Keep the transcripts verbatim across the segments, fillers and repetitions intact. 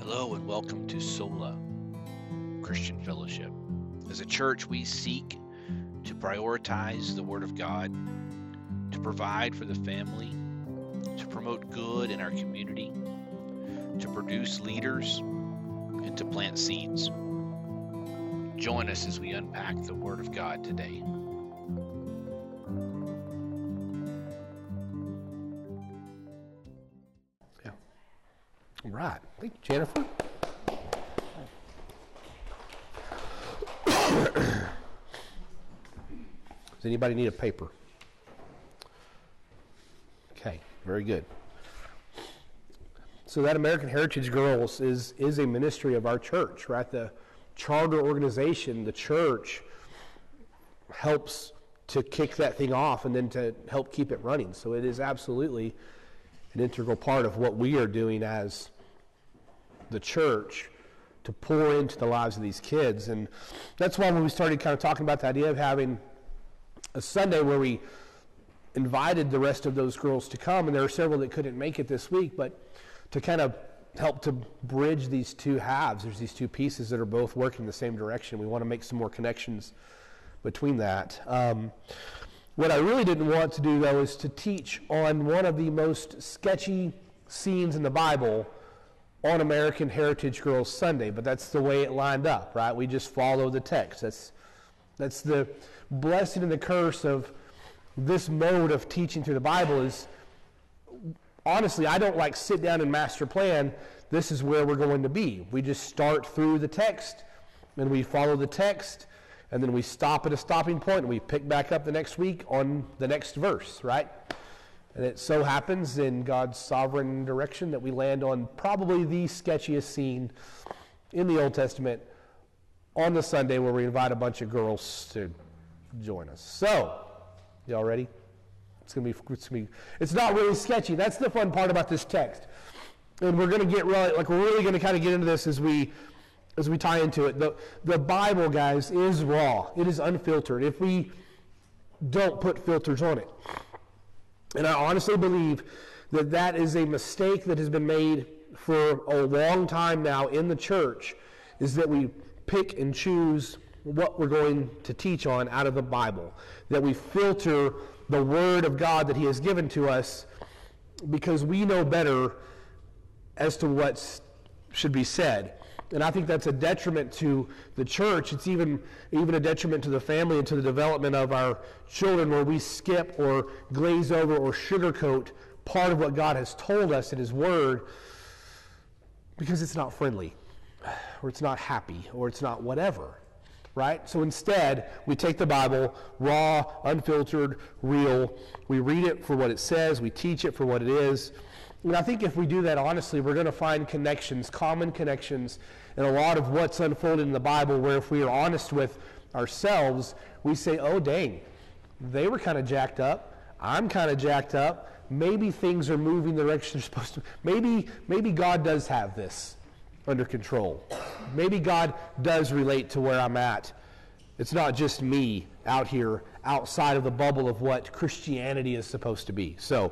Hello and welcome to Sola Christian Fellowship. As a church, we seek to prioritize the Word of God, to provide for the family, to promote good in our community, to produce leaders, and to plant seeds. Join us as we unpack the Word of God today. Yeah. All right. Thank you, Jennifer. Does anybody need a paper? Okay, very good. So that American Heritage Girls is, is a ministry of our church, right? The charter organization, the church, helps to kick that thing off and then to help keep it running. So it is absolutely an integral part of what we are doing as the church to pour into the lives of these kids. And that's why when we started kind of talking about the idea of having a Sunday where we invited the rest of those girls to come, and there are several that couldn't make it this week, but to kind of help to bridge these two halves. There's these two pieces that are both working in the same direction. We want to make some more connections between that. Um, what I really didn't want to do, though, is to teach on one of the most sketchy scenes in the Bible on American Heritage Girls Sunday, but that's the way it lined up, right? We just follow the text. That's that's the blessing and the curse of this mode of teaching through the Bible is, honestly, I don't like sit down and master plan, this is where we're going to be. We just start through the text, and we follow the text, and then we stop at a stopping point, and we pick back up the next week on the next verse, right? And it so happens in God's sovereign direction that we land on probably the sketchiest scene in the Old Testament on the Sunday where we invite a bunch of girls to join us. So, y'all ready? It's gonna be. It's gonna be. It's not really sketchy. That's the fun part about this text, and we're gonna get really like we're really gonna kind of get into this as we as we tie into it. The the Bible, guys, is raw. It is unfiltered. If we don't put filters on it. And I honestly believe that that is a mistake that has been made for a long time now in the church, is that we pick and choose what we're going to teach on out of the Bible, that we filter the Word of God that He has given to us because we know better as to what should be said. And I think that's a detriment to the church. It's even even a detriment to the family and to the development of our children, where we skip or glaze over or sugarcoat part of what God has told us in His Word because it's not friendly, or it's not happy, or it's not whatever, right? So instead, we take the Bible, raw, unfiltered, real. We read it for what it says. We teach it for what it is. And I think if we do that honestly, we're going to find connections, common connections, in a lot of what's unfolded in the Bible, where if we are honest with ourselves, we say, oh, dang, they were kind of jacked up. I'm kind of jacked up. Maybe things are moving the direction they're supposed to. Maybe, maybe God does have this under control. Maybe God does relate to where I'm at. It's not just me out here outside of the bubble of what Christianity is supposed to be. So,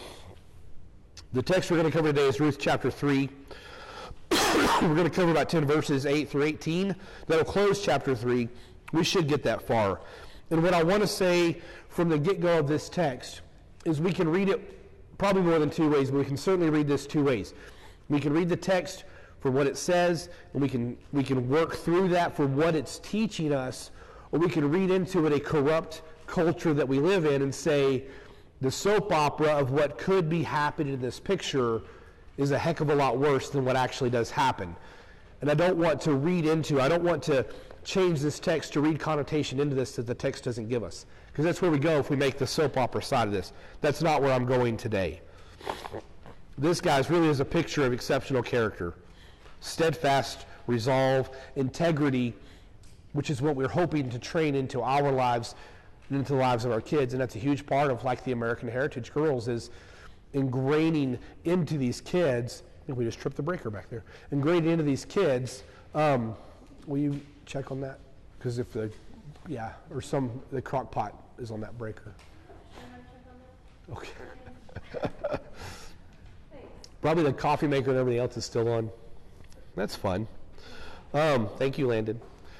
the text we're going to cover today is Ruth chapter three. We're going to cover about ten verses, eight through eighteen. That'll close chapter three. We should get that far. And what I want to say from the get-go of this text is we can read it probably more than two ways, but we can certainly read this two ways. We can read the text for what it says, and we can we can work through that for what it's teaching us, or we can read into it a corrupt culture that we live in and say, the soap opera of what could be happening in this picture is a heck of a lot worse than what actually does happen. And I don't want to read into, I don't want to change this text to read connotation into this that the text doesn't give us. Because that's where we go if we make the soap opera side of this. That's not where I'm going today. This, guys, really is a picture of exceptional character. Steadfast resolve, integrity, which is what we're hoping to train into our lives and into the lives of our kids. And that's a huge part of, like, the American Heritage Girls, is ingraining into these kids. I think we just tripped the breaker back there. Ingraining into these kids. Um, will you check on that? Because if the, yeah, or some, the crock pot is on that breaker. Okay. Probably the coffee maker and everything else is still on. That's fun. Um, thank you, Landon.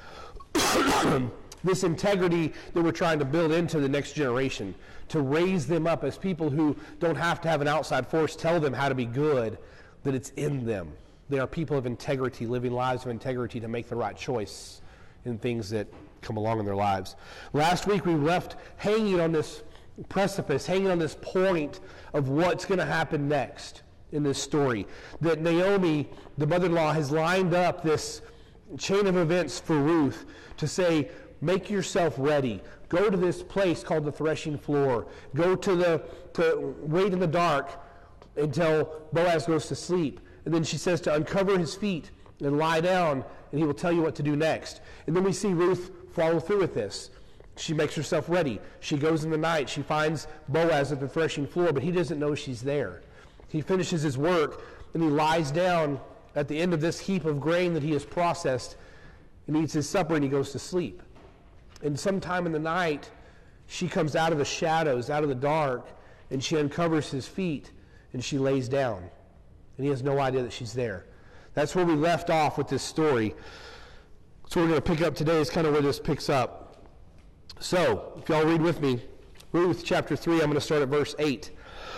This integrity that we're trying to build into the next generation, to raise them up as people who don't have to have an outside force tell them how to be good, that it's in them. They are people of integrity, living lives of integrity to make the right choice in things that come along in their lives. Last week we left hanging on this precipice, hanging on this point of what's going to happen next in this story. That Naomi, the mother-in-law, has lined up this chain of events for Ruth to say, make yourself ready. Go to this place called the threshing floor. Go to the, to wait in the dark until Boaz goes to sleep. And then she says to uncover his feet and lie down, and he will tell you what to do next. And then we see Ruth follow through with this. She makes herself ready. She goes in the night. She finds Boaz at the threshing floor, but he doesn't know she's there. He finishes his work, and he lies down at the end of this heap of grain that he has processed, and eats his supper, and he goes to sleep. And sometime in the night, she comes out of the shadows, out of the dark, and she uncovers his feet, and she lays down. And he has no idea that she's there. That's where we left off with this story. So we're going to pick up today is kind of where this picks up. So, if y'all read with me, Ruth chapter three, I'm going to start at verse eight.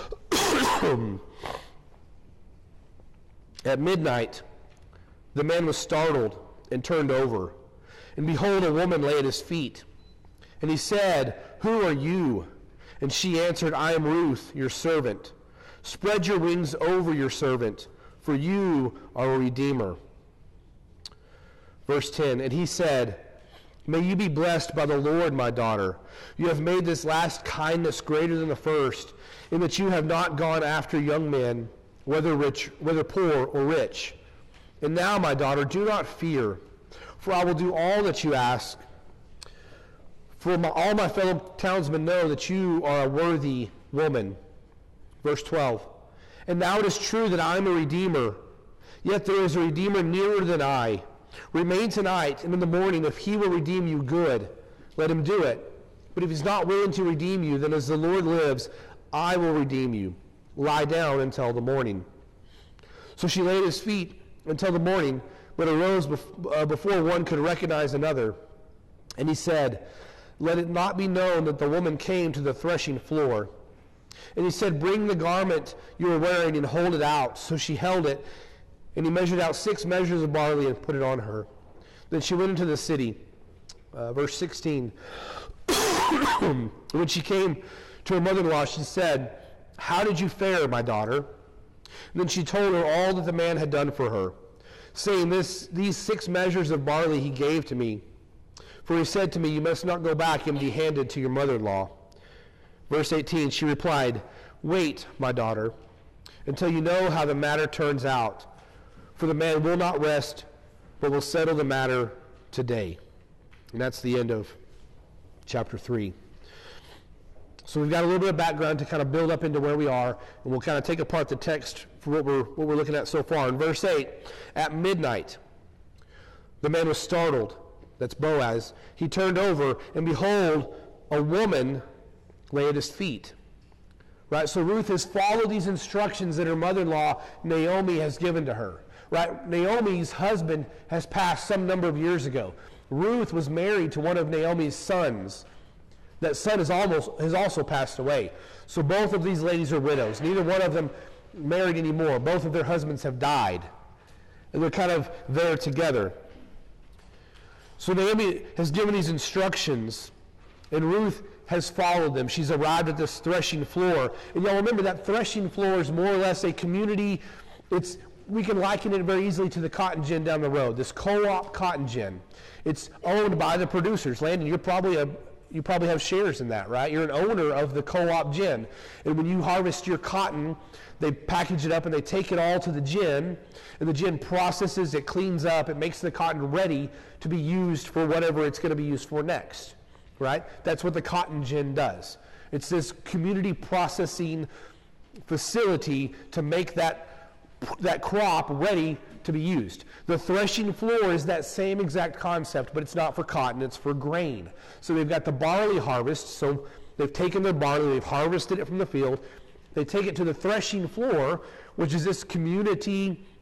At midnight, the man was startled and turned over. And behold, a woman lay at his feet. And he said, who are you? And she answered, I am Ruth, your servant. Spread your wings over your servant, for you are a redeemer. Verse ten, and he said, may you be blessed by the Lord, my daughter. You have made this last kindness greater than the first, in that you have not gone after young men, whether rich, whether poor or rich. And now, my daughter, do not fear, for I will do all that you ask. For my, all my fellow townsmen know that you are a worthy woman. Verse twelve, and now it is true that I am a redeemer, yet there is a redeemer nearer than I. Remain tonight, and in the morning, if he will redeem you, good, let him do it. But if he's not willing to redeem you, then as the Lord lives, I will redeem you. Lie down until the morning. So she lay at his feet until the morning, but arose bef- uh, before one could recognize another. And he said, let it not be known that the woman came to the threshing floor. And he said, bring the garment you are wearing and hold it out. So she held it, and he measured out six measures of barley and put it on her. Then she went into the city. Uh, verse sixteen. When she came to her mother-in-law, she said, how did you fare, my daughter? And then she told her all that the man had done for her, saying, this, these six measures of barley he gave to me. For he said to me, you must not go back empty-handed to your mother-in-law. Verse eighteen, she replied, wait, my daughter, until you know how the matter turns out. For the man will not rest, but will settle the matter today. And that's the end of chapter three. So we've got a little bit of background to kind of build up into where we are, and we'll kind of take apart the text for what we're, what we're looking at so far. In verse eight, at midnight, the man was startled. That's Boaz. He turned over, and behold, a woman lay at his feet. Right? So Ruth has followed these instructions that her mother-in-law, Naomi, has given to her. Right? Naomi's husband has passed some number of years ago. Ruth was married to one of Naomi's sons. That son is almost has also passed away. So both of these ladies are widows. Neither one of them married anymore. Both of their husbands have died. And they're kind of there together. So Naomi has given these instructions, and Ruth has followed them. She's arrived at this threshing floor. And y'all remember that threshing floor is more or less a community. It's we can liken it very easily to the cotton gin down the road, this co-op cotton gin. It's owned by the producers. Landon, you're probably a you probably have shares in that, right? You're an owner of the co-op gin. And when you harvest your cotton, they package it up and they take it all to the gin, and the gin processes, it cleans up, it makes the cotton ready to be used for whatever it's going to be used for next, right? That's what the cotton gin does. It's this community processing facility to make that that crop ready to be used. The threshing floor is that same exact concept, but it's not for cotton, it's for grain. So they've got the barley harvest, so they've taken their barley, they've harvested it from the field, they take it to the threshing floor, which is this community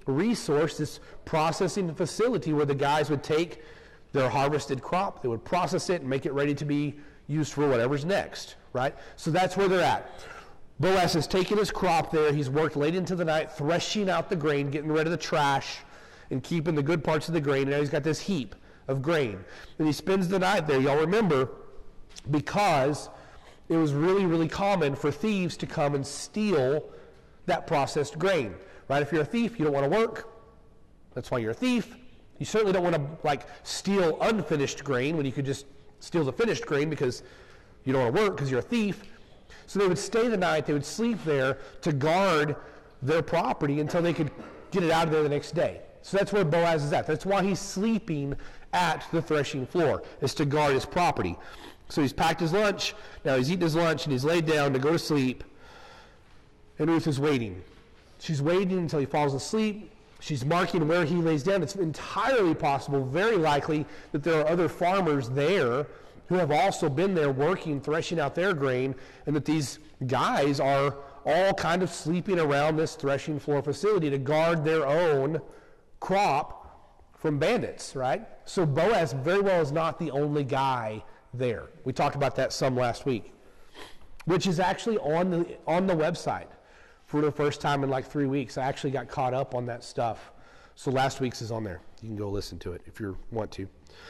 resource, this processing facility where the guys would take their harvested crop, they would process it and make it ready to be used for whatever's next, right? So that's where they're at. Boaz has taken his crop there. He's worked late into the night, threshing out the grain, getting rid of the trash, and keeping the good parts of the grain. And now he's got this heap of grain. And he spends the night there. Y'all remember, because it was really, really common for thieves to come and steal that processed grain, right? If you're a thief, you don't want to work. That's why you're a thief. You certainly don't want to, like, steal unfinished grain when you could just steal the finished grain because you don't want to work because you're a thief. So they would stay the night, they would sleep there to guard their property until they could get it out of there the next day. So that's where Boaz is at. That's why he's sleeping at the threshing floor, is to guard his property. So he's packed his lunch, now he's eaten his lunch, and he's laid down to go to sleep. And Ruth is waiting. She's waiting until he falls asleep. She's marking where he lays down. It's entirely possible, very likely, that there are other farmers there who have also been there working, threshing out their grain, and that these guys are all kind of sleeping around this threshing floor facility to guard their own crop from bandits, right? So Boaz very well is not the only guy there. We talked about that some last week, which is actually on the on the website for the first time in like three weeks. I actually got caught up on that stuff. So last week's is on there. You can go listen to it if you want to.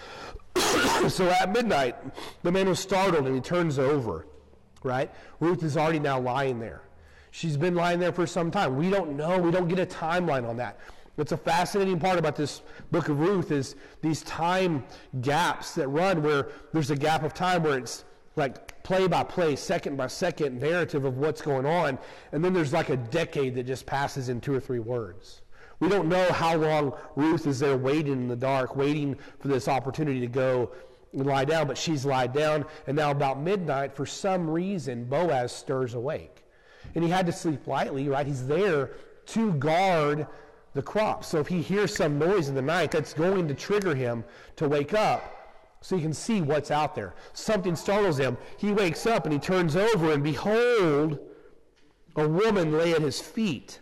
So at midnight, the man was startled and he turns over, right? Ruth is already now lying there. She's been lying there for some time. We don't know. We don't get a timeline on that. What's a fascinating part about this book of Ruth is these time gaps that run where there's a gap of time where it's like play by play, second by second narrative of what's going on. And then there's like a decade that just passes in two or three words. We don't know how long Ruth is there waiting in the dark, waiting for this opportunity to go and lie down, but she's lied down, and now about midnight, for some reason, Boaz stirs awake. And he had to sleep lightly, right? He's there to guard the crop. So if he hears some noise in the night, that's going to trigger him to wake up so he can see what's out there. Something startles him. He wakes up and he turns over, and behold, a woman lay at his feet.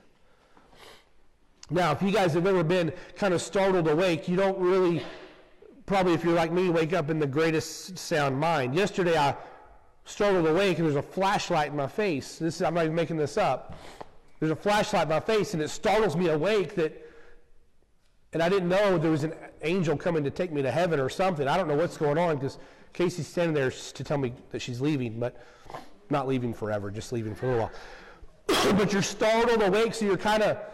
Now, if you guys have ever been kind of startled awake, you don't really, probably if you're like me, wake up in the greatest sound mind. Yesterday, I startled awake, and there's a flashlight in my face. This, I'm not even making this up. There's a flashlight in my face, and it startles me awake that, and I didn't know there was an angel coming to take me to heaven or something. I don't know what's going on, because Casey's standing there to tell me that she's leaving, but not leaving forever, just leaving for a little while. But you're startled awake, so you're kind of,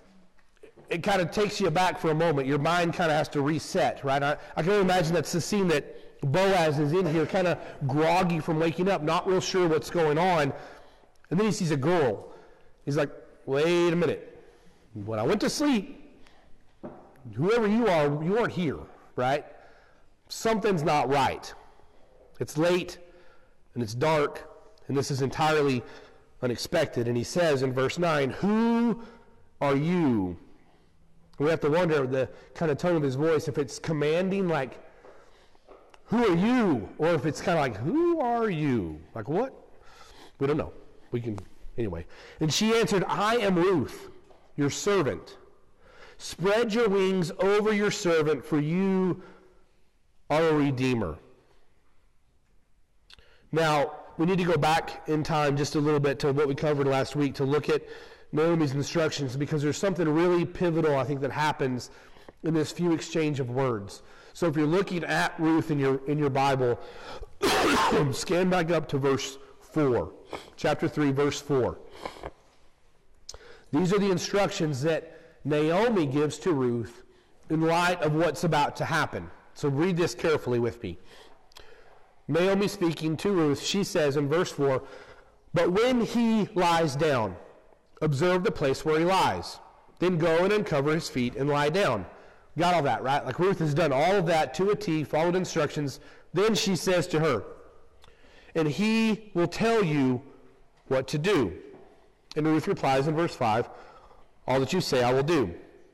it kind of takes you back for a moment. Your mind kind of has to reset, right? I, I can only imagine that's the scene that Boaz is in here, kind of groggy from waking up, not real sure what's going on. And then he sees a girl. He's like, wait a minute. When I went to sleep, whoever you are, you weren't here, right? Something's not right. It's late, and it's dark, and this is entirely unexpected. And he says in verse nine, who are you? We have to wonder the kind of tone of his voice, if it's commanding, like, who are you? Or if it's kind of like, who are you? Like, what? We don't know. We can, anyway. And she answered, I am Ruth, your servant. Spread your wings over your servant, for you are a redeemer. Now, we need to go back in time just a little bit to what we covered last week to look at Naomi's instructions, because there's something really pivotal, I think, that happens in this few exchange of words. So if you're looking at Ruth in your in your Bible, scan back up to verse four, chapter three, verse four. These are the instructions that Naomi gives to Ruth in light of what's about to happen. So read this carefully with me. Naomi speaking to Ruth, she says in verse four, but when he lies down, observe the place where he lies. Then go and uncover his feet and lie down. Got all that, right? Like Ruth has done all of that to a T, followed instructions. Then she says to her, and he will tell you what to do. And Ruth replies in verse five, all that you say I will do.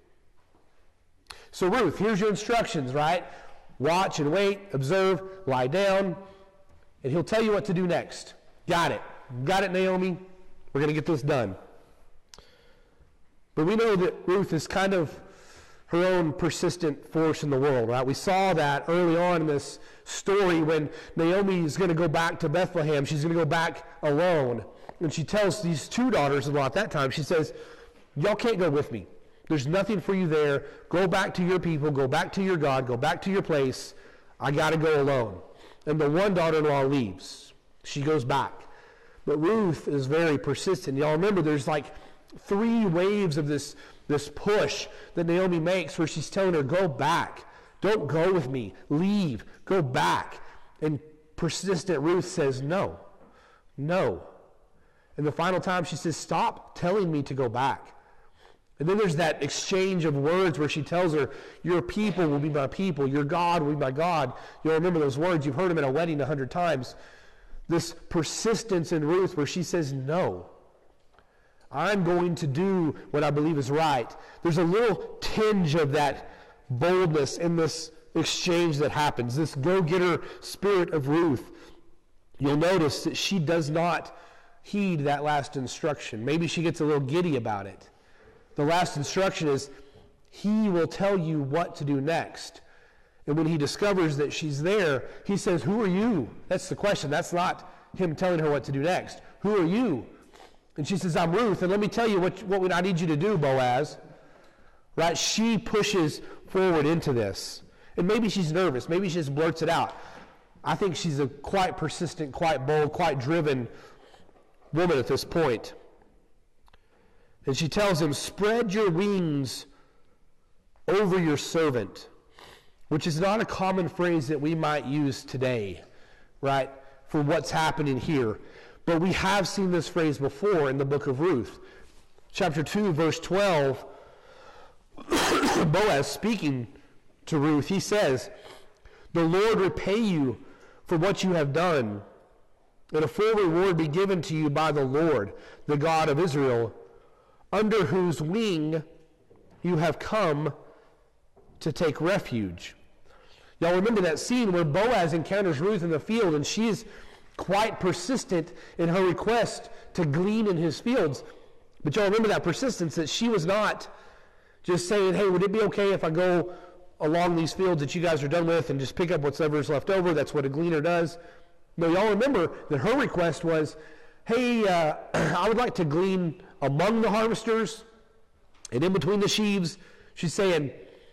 So Ruth, here's your instructions, right? Watch and wait, observe, lie down, and he'll tell you what to do next. Got it. Got it, Naomi. We're going to get this done. But we know that Ruth is kind of her own persistent force in the world, right? We saw that early on in this story when Naomi is going to go back to Bethlehem. She's going to go back alone. And she tells these two daughters-in-law at that time, she says, y'all can't go with me. There's nothing for you there. Go back to your people. Go back to your God. Go back to your place. I got to go alone. And the one daughter-in-law leaves. She goes back. But Ruth is very persistent. Y'all remember there's like three waves of this, this push that Naomi makes where she's telling her, go back. Don't go with me. Leave. Go back. And persistent Ruth says, no. No. And the final time she says, stop telling me to go back. And then there's that exchange of words where she tells her, your people will be my people, your God will be my God. You'll remember those words. You've heard them at a wedding a hundred times. This persistence in Ruth where she says, no, I'm going to do what I believe is right. There's a little tinge of that boldness in this exchange that happens, this go-getter spirit of Ruth. You'll notice that she does not heed that last instruction. Maybe she gets a little giddy about it. The last instruction is, he will tell you what to do next. And when he discovers that she's there, he says, who are you? That's the question. That's not him telling her what to do next. Who are you? And she says, I'm Ruth, and let me tell you what, what I need you to do, Boaz. Right? She pushes forward into this. And maybe she's nervous. Maybe she just blurts it out. I think she's a quite persistent, quite bold, quite driven woman at this point. And she tells him, spread your wings over your servant, which is not a common phrase that we might use today, right, for what's happening here. But we have seen this phrase before in the book of Ruth. Chapter two, verse twelve, Boaz speaking to Ruth, he says, the Lord repay you for what you have done, and a full reward be given to you by the Lord, the God of Israel, under whose wing you have come to take refuge. Y'all remember that scene where Boaz encounters Ruth in the field, and she is quite persistent in her request to glean in his fields. But y'all remember that persistence, that she was not just saying, hey, would it be okay if I go along these fields that you guys are done with and just pick up whatever's left over? That's what a gleaner does. No, y'all remember that her request was, hey, uh, I would like to glean among the harvesters and in between the sheaves. She's saying,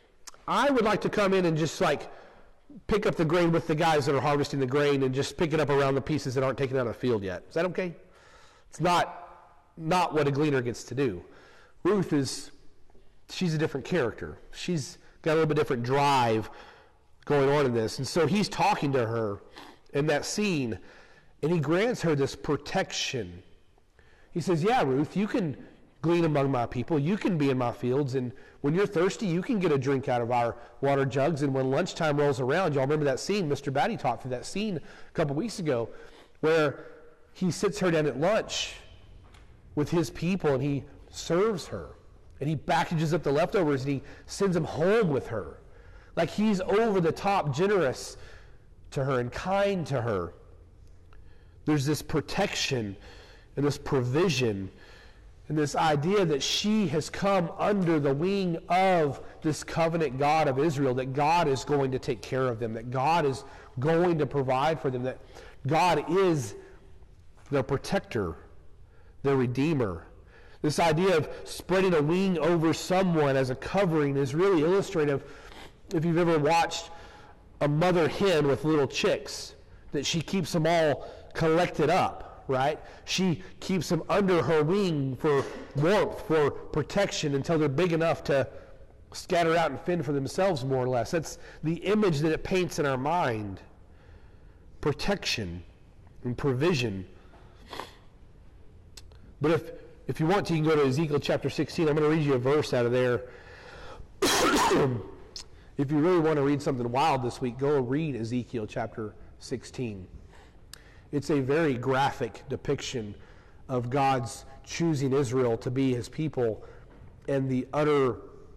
I would like to come in and just like pick up the grain with the guys that are harvesting the grain and just pick it up around the pieces that aren't taken out of the field yet. Is that okay? It's not, not what a gleaner gets to do. Ruth is, she's a different character. She's got a little bit different drive going on in this. And so he's talking to her in that scene, and he grants her this protection. He says, yeah, Ruth, you can glean among my people. You can be in my fields. And when you're thirsty, you can get a drink out of our water jugs. And when lunchtime rolls around, y'all remember that scene? Mister Batty talked through that scene a couple weeks ago where he sits her down at lunch with his people and he serves her. And he packages up the leftovers and he sends them home with her. Like he's over the top generous to her and kind to her. There's this protection and this provision and this idea that she has come under the wing of this covenant God of Israel, that God is going to take care of them, that God is going to provide for them, that God is their protector, their redeemer. This idea of spreading a wing over someone as a covering is really illustrative. If you've ever watched a mother hen with little chicks, that she keeps them all collected up, right? She keeps them under her wing for warmth, for protection until they're big enough to scatter out and fend for themselves more or less. That's the image that it paints in our mind. Protection and provision. But if if you want to, you can go to Ezekiel chapter sixteen. I'm going to read you a verse out of there. If you really want to read something wild this week, go read Ezekiel chapter sixteen. It's a very graphic depiction of God's choosing Israel to be his people and the utter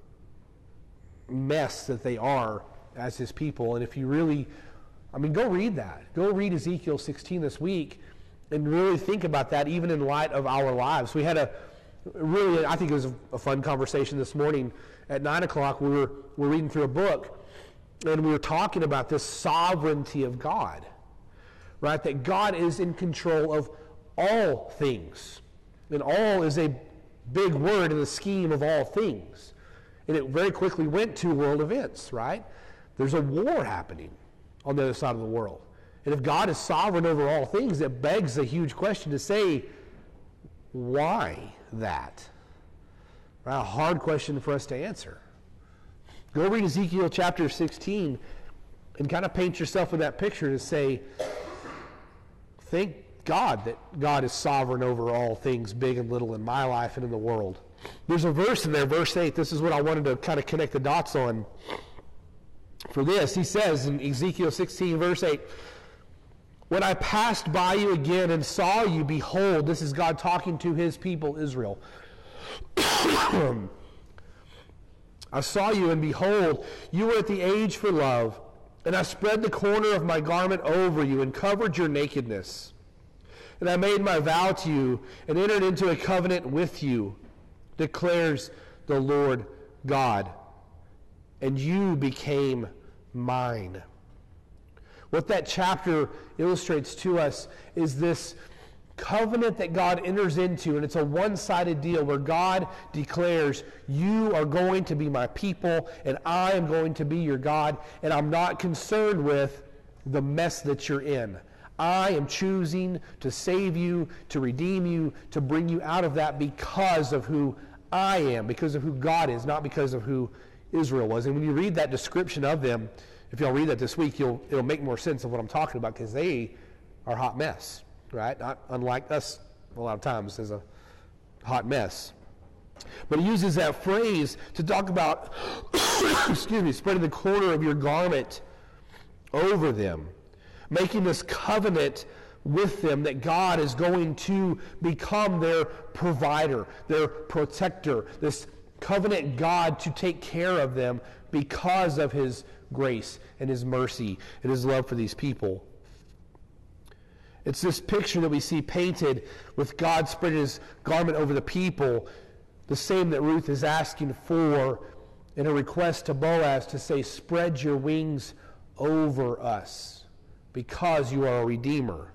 mess that they are as his people. And if you really, I mean, go read that. Go read Ezekiel sixteen this week and really think about that even in light of our lives. We had a, really, I think it was a, a fun conversation this morning at nine o'clock. We were, we were reading through a book, and we were talking about this sovereignty of God, right? That God is in control of all things. And all is a big word in the scheme of all things. And it very quickly went to world events, right? There's a war happening on the other side of the world. And if God is sovereign over all things, it begs a huge question to say, why that? Right? A hard question for us to answer. Go read Ezekiel chapter sixteen and kind of paint yourself in that picture to say, thank God that God is sovereign over all things, big and little, in my life and in the world. There's a verse in there, verse eight. This is what I wanted to kind of connect the dots on for this. He says in Ezekiel sixteen, verse eight, when I passed by you again and saw you, behold, this is God talking to his people, Israel. I saw you, and behold, you were at the age for love, and I spread the corner of my garment over you and covered your nakedness. And I made my vow to you and entered into a covenant with you, declares the Lord God, and you became mine. What that chapter illustrates to us is this covenant that God enters into, and it's a one-sided deal where God declares, you are going to be my people, and I am going to be your God, and I'm not concerned with the mess that you're in. I am choosing to save you, to redeem you, to bring you out of that because of who I am, because of who God is, not because of who Israel was. And when you read that description of them, if y'all read that this week, you'll, it'll make more sense of what I'm talking about, because they are a hot mess, right? Not unlike us a lot of times as a hot mess. But he uses that phrase to talk about, excuse me, spreading the corner of your garment over them, making this covenant with them that God is going to become their provider, their protector, this covenant God to take care of them because of his grace and his mercy and his love for these people. It's this picture that we see painted with God spreading his garment over the people, the same that Ruth is asking for in a request to Boaz to say, spread your wings over us because you are a redeemer.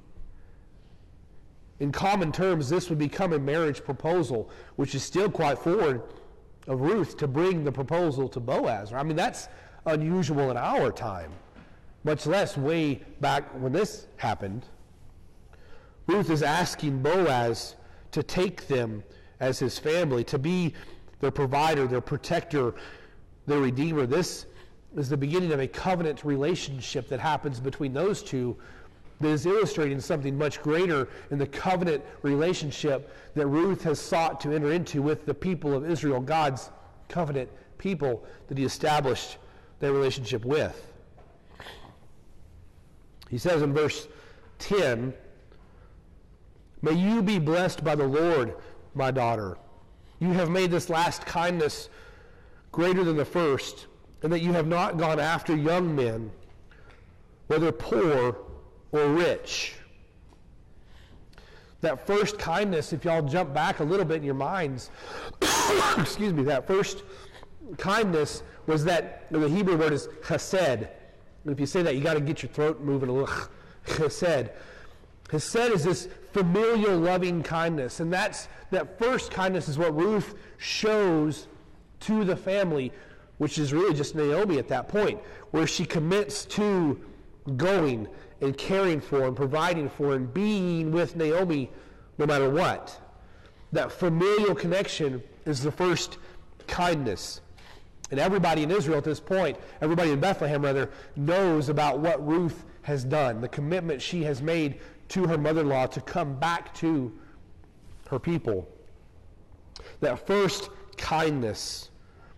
In common terms, this would become a marriage proposal, which is still quite forward of Ruth to bring the proposal to Boaz. I mean, that's unusual in our time, much less way back when this happened. Ruth is asking Boaz to take them as his family, to be their provider, their protector, their redeemer. This is the beginning of a covenant relationship that happens between those two that is illustrating something much greater in the covenant relationship that Ruth has sought to enter into with the people of Israel, God's covenant people that he established their relationship with. He says in verse ten, may you be blessed by the Lord, my daughter. You have made this last kindness greater than the first, and that you have not gone after young men, whether poor or rich. That first kindness, if y'all jump back a little bit in your minds, excuse me, that first kindness was that, the Hebrew word is chesed. And if you say that, you got to get your throat moving a little. Chesed. Chesed is this familial loving kindness. And that's that first kindness is what Ruth shows to the family, which is really just Naomi at that point, where she commits to going and caring for and providing for and being with Naomi no matter what. That familial connection is the first kindness. And everybody in Israel at this point, everybody in Bethlehem rather, knows about what Ruth has done, the commitment she has made to her mother-in-law to come back to her people. That first kindness.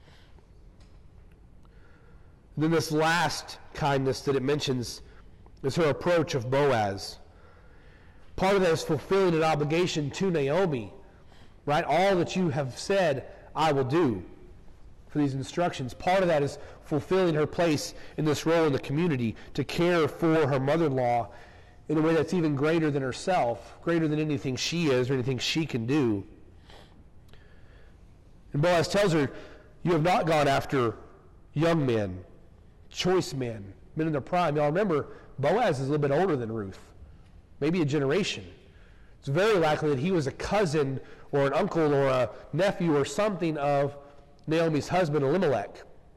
And then this last kindness that it mentions is her approach of Boaz. Part of that is fulfilling an obligation to Naomi, right? All that you have said, I will do for these instructions. Part of that is fulfilling her place in this role in the community to care for her mother-in-law in a way that's even greater than herself, greater than anything she is or anything she can do. And Boaz tells her, you have not gone after young men, choice men, men in their prime. Y'all remember, Boaz is a little bit older than Ruth, maybe a generation. It's very likely that he was a cousin or an uncle or a nephew or something of Naomi's husband, Elimelech.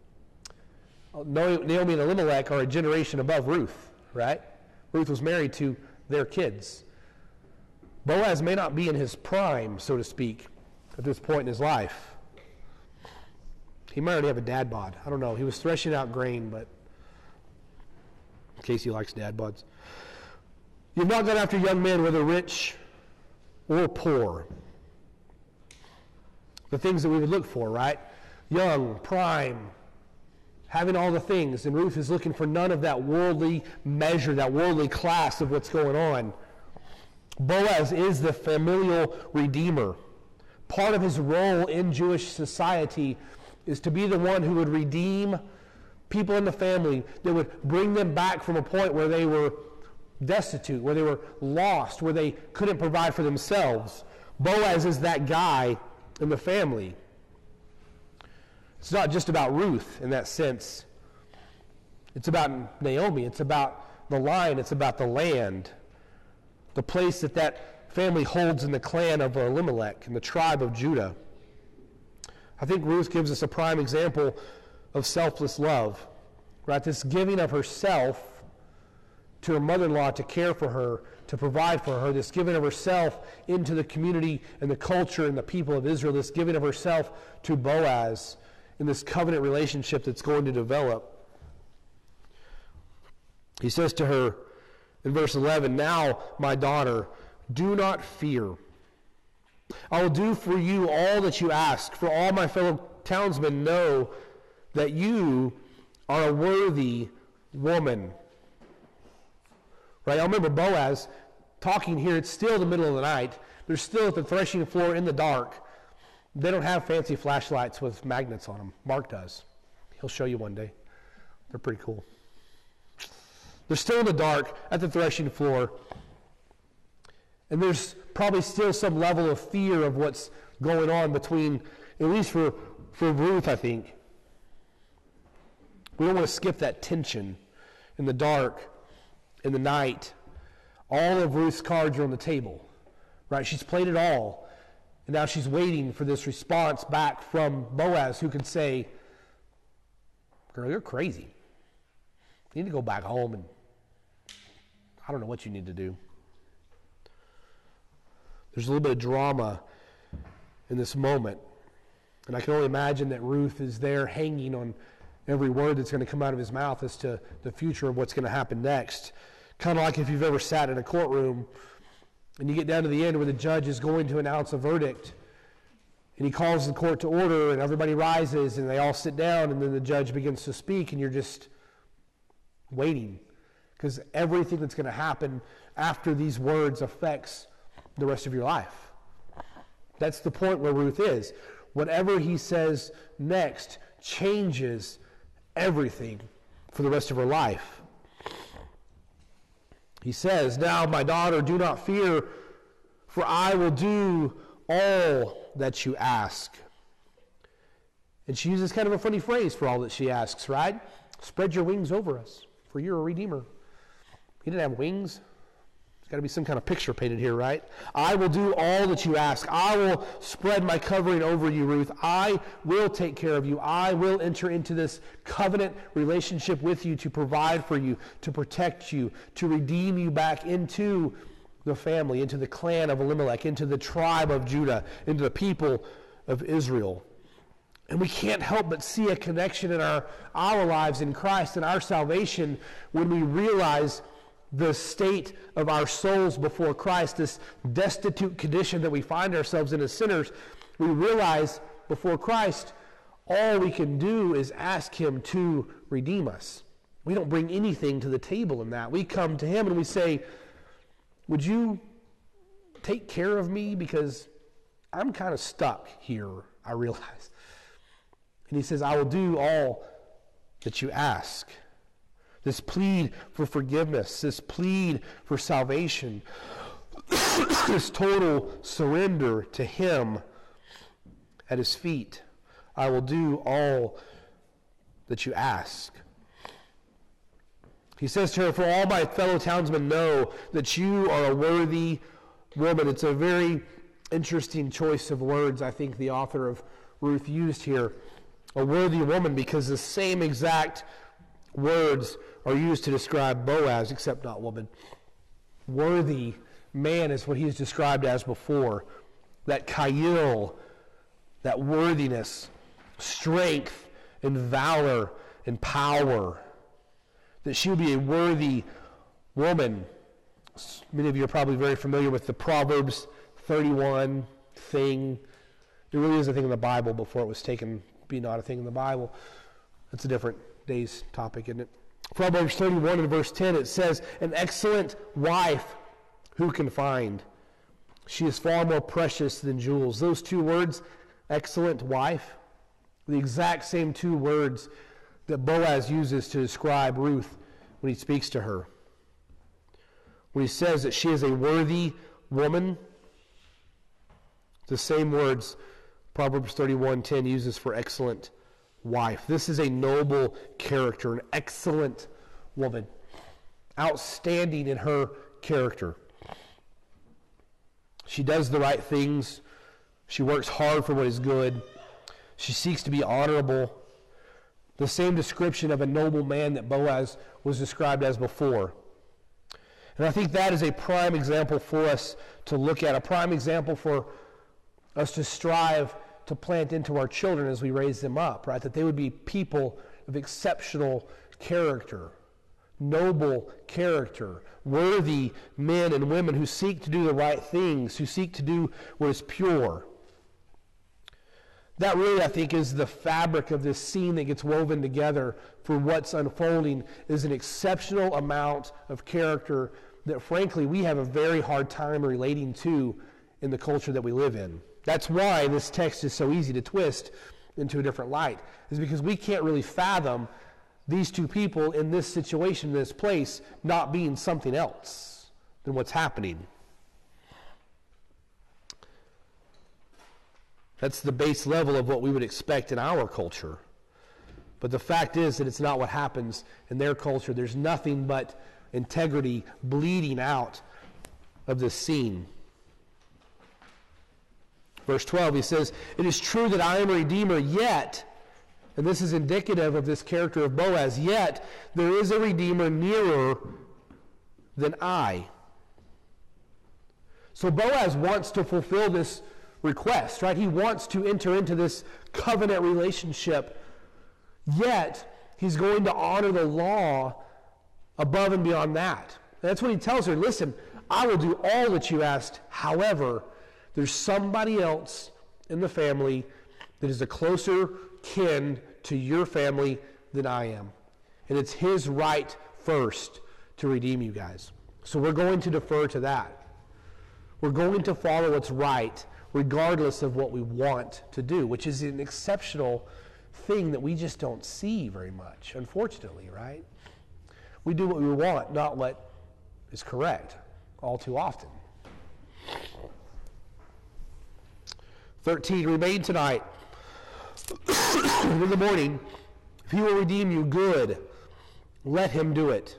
Naomi and Elimelech are a generation above Ruth, right? Ruth was married to their kids. Boaz may not be in his prime, so to speak, at this point in his life. He might already have a dad bod. I don't know. He was threshing out grain, but in case he likes dad bods. You've not gone after young men, whether rich or poor. The things that we would look for, right? Young, prime, having all the things. And Ruth is looking for none of that worldly measure, that worldly class of what's going on. Boaz is the familial redeemer. Part of his role in Jewish society is to be the one who would redeem people in the family, that would bring them back from a point where they were destitute, where they were lost, where they couldn't provide for themselves. Boaz is that guy in the family. It's not just about Ruth in that sense. It's about Naomi. It's about the line. It's about the land, the place that that family holds in the clan of Elimelech and the tribe of Judah. I think Ruth gives us a prime example of selfless love, right? This giving of herself to her mother-in-law to care for her, to provide for her, this giving of herself into the community and the culture and the people of Israel, this giving of herself to Boaz in this covenant relationship that's going to develop. He says to her in verse eleven, now, my daughter, do not fear. I will do for you all that you ask, for all my fellow townsmen know that you are a worthy woman. Right? I remember Boaz talking here. It's still the middle of the night. They're still at the threshing floor in the dark. They don't have fancy flashlights with magnets on them. Mark does. He'll show you one day. They're pretty cool. They're still in the dark at the threshing floor. And there's probably still some level of fear of what's going on between, at least for, for Ruth, I think. We don't want to skip that tension in the dark, in the night. All of Ruth's cards are on the table, right? She's played it all. And now she's waiting for this response back from Boaz, who can say, girl, you're crazy. You need to go back home, and I don't know what you need to do. There's a little bit of drama in this moment. And I can only imagine that Ruth is there hanging on every word that's going to come out of his mouth as to the future of what's going to happen next. Kind of like if you've ever sat in a courtroom and you get down to the end where the judge is going to announce a verdict, and he calls the court to order, and everybody rises, and they all sit down, and then the judge begins to speak, and you're just waiting, because everything that's going to happen after these words affects the rest of your life. That's the point where Ruth is. Whatever he says next changes everything for the rest of her life. He says, now, my daughter, do not fear, for I will do all that you ask. And she uses kind of a funny phrase for all that she asks, right? Spread your wings over us, for you're a redeemer. He didn't have wings. There's got to be some kind of picture painted here, right? I will do all that you ask. I will spread my covering over you, Ruth. I will take care of you. I will enter into this covenant relationship with you to provide for you, to protect you, to redeem you back into the family, into the clan of Elimelech, into the tribe of Judah, into the people of Israel. And we can't help but see a connection in our, our lives in Christ and our salvation when we realize the state of our souls before Christ, this destitute condition that we find ourselves in as sinners. We realize before Christ, all we can do is ask him to redeem us. We don't bring anything to the table in that. We come to him and we say, would you take care of me, because I'm kind of stuck here, I realize. And he says, I will do all that you ask. This plead for forgiveness, this plead for salvation, this total surrender to him at his feet. I will do all that you ask. He says to her, for all my fellow townsmen know that you are a worthy woman. It's a very interesting choice of words, I think the author of Ruth used here. A worthy woman, because the same exact words are used to describe Boaz, except not woman. Worthy man is what he's described as before. That chayil, that worthiness, strength, and valor, and power. That she would be a worthy woman. Many of you are probably very familiar with the Proverbs thirty-one thing. It really is a thing in the Bible before it was taken to be not a thing in the Bible. That's a different day's topic, isn't it? Proverbs thirty-one and verse ten, it says, an excellent wife who can find? She is far more precious than jewels. Those two words, excellent wife, the exact same two words that Boaz uses to describe Ruth when he speaks to her. When he says that she is a worthy woman, the same words Proverbs thirty-one ten uses for excellent wife. This is a noble character, an excellent woman, outstanding in her character. She does the right things. She works hard for what is good. She seeks to be honorable. The same description of a noble man that Boaz was described as before. And I think that is a prime example for us to look at, a prime example for us to strive to plant into our children as we raise them up, right? That they would be people of exceptional character, noble character, worthy men and women who seek to do the right things, who seek to do what is pure. That really, I think, is the fabric of this scene that gets woven together for what's unfolding, is an exceptional amount of character that, frankly, we have a very hard time relating to in the culture that we live in. That's why this text is so easy to twist into a different light, is because we can't really fathom these two people in this situation, in this place, not being something else than what's happening. That's the base level of what we would expect in our culture. But the fact is that it's not what happens in their culture. There's nothing but integrity bleeding out of this scene. Verse twelve, he says, it is true that I am a redeemer, yet, and this is indicative of this character of Boaz, yet there is a redeemer nearer than I. So Boaz wants to fulfill this request, right? He wants to enter into this covenant relationship, yet he's going to honor the law above and beyond that. And that's what he tells her. Listen, I will do all that you asked. However, there's somebody else in the family that is a closer kin to your family than I am. And it's his right first to redeem you guys. So we're going to defer to that. We're going to follow what's right, regardless of what we want to do, which is an exceptional thing that we just don't see very much, unfortunately, right? We do what we want, not what is correct, all too often. thirteen, remain tonight. In the morning, if he will redeem you, good, let him do it.